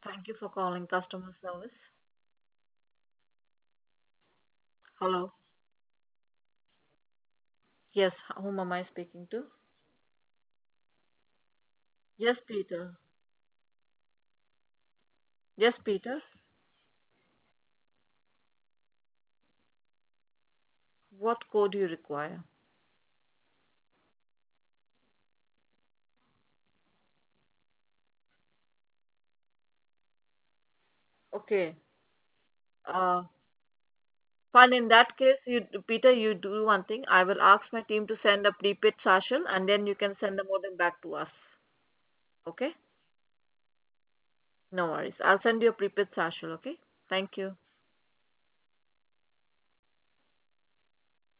Thank you for calling customer service. Hello. Yes, whom am I speaking to? Yes, Peter. Yes, Peter. What code do you require? Okay. Uh, Fine. In that case, Peter, you do one thing. I will ask my team to send a prepaid satchel, and then you can send the modem back to us. Okay? No worries. I'll send you a prepaid satchel. Okay? Thank you.